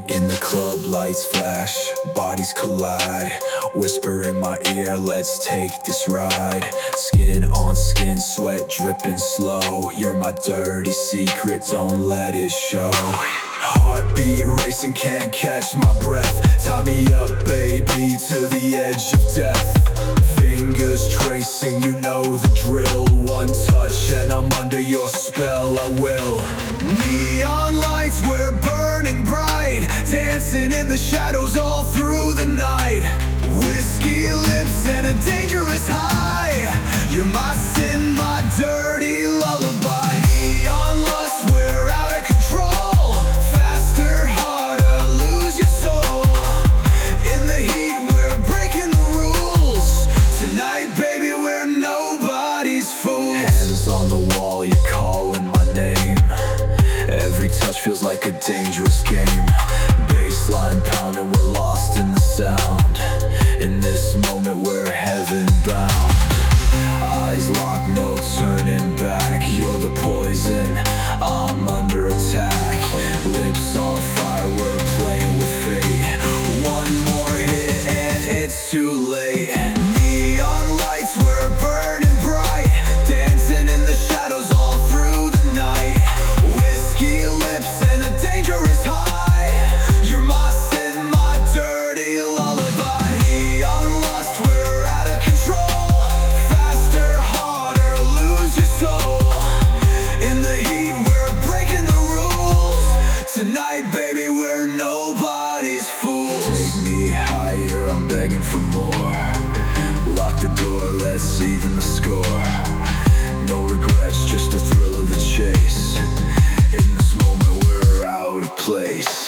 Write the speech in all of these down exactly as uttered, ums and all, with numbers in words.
In the club, lights flash, bodies collide. Whisper in my ear, let's take this ride. Skin on skin, sweat dripping slow. You're my dirty secret, don't let it show. Heartbeat racing, can't catch my breath. Tie me up, baby, to the edge of death. Fingers tracing, you know the drill. One touch and I'm under your spell, I will. Neon lights, we're burning bright, dancing in the shadows all through the night. Whiskey lips and a dangerous high. You're my sin, my dirty lullaby. Neon lust, we're out of control. Faster, harder, lose your soul. In the heat, we're breaking the rules. Tonight, baby, we're nobody's fools. Hands on the wall, you're calling my name. Every touch feels like a dangerous game. Bassline pounding, we're lost in the sound. In this moment, we're heaven bound. Eyes locked, no turning back. You're the poison, I'm under attack. Lips on fire, we're playing with fate. One more hit and it's too late. Neon lights, we're burning bright, dancing in the shadows all through the night. Whiskey lips and a dangerous high. You're my sin, my dirty lullaby. Neon lust, we're out of control. Faster, harder, lose your soul. In the heat, we're breaking the rules. Tonight, baby, we're nobody's fools. Take me higher, I'm begging for more. Lock the door, let's even the score. No regrets, just the thrill of the chase. In this moment, we're out of place.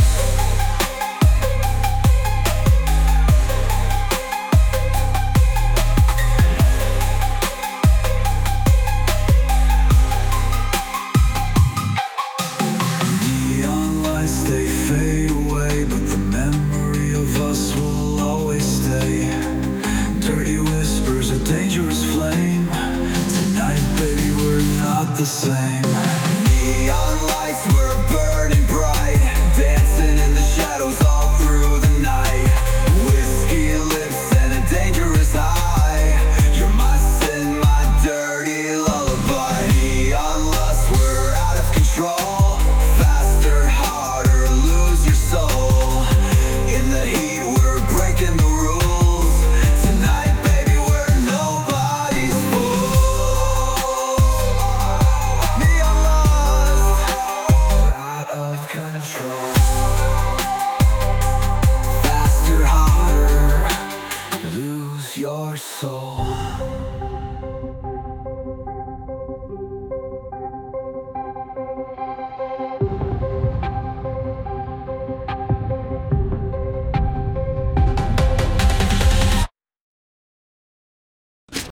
Neon lights, they fade away, but the memory of us will always stay. Dirty whispers, a dangerous flame. Tonight, baby, we're not the same.